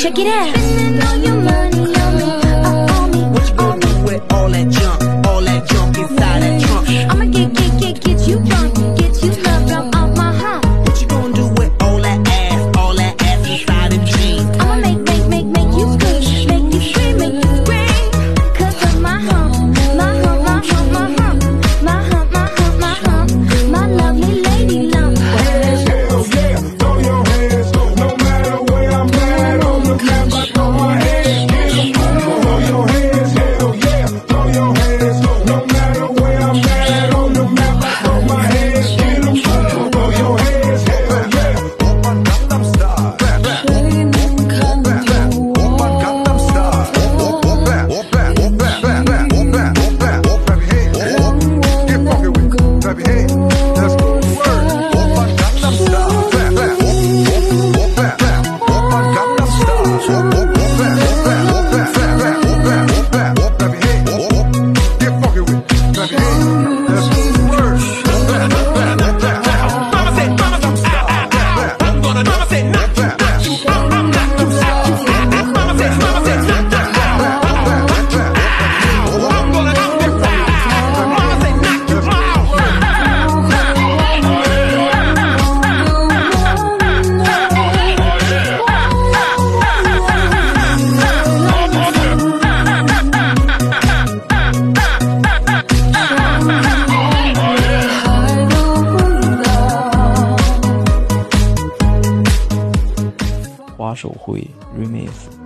Check it out. Spending all your money on me, on me. What you gonna do with all that junk inside that trunk? I'ma get you drunk, get you love from off my hump. What you gonna do with all that ass inside them jeans? I'ma make you scream, make you scream, make you scream. 'Cause of my hump, my hump, my hump, my hump, my hump, my hump, my hump, my lovely lady lump. Hell yeah, throw your hands, no matter where I'm at on the map, I throw my hands, get 'em. Throw your hands, hell yeah, throw your hands, no matter where I'm at on the map, I throw my hands, get 'em. Throw your hands, hell yeah. Gangnam Style. Gangnam Style. Get funky with it. Clap your hands. Let's go. Word. Gangnam Style. Gangnam Style. Get funky with it. Clap your hands. Let's go. Word. Mama said, I'm gonna mama said, knock you out. Mama said, knock you out. I'm gonna knock you out. Mama said, knock you 花手绘 remix。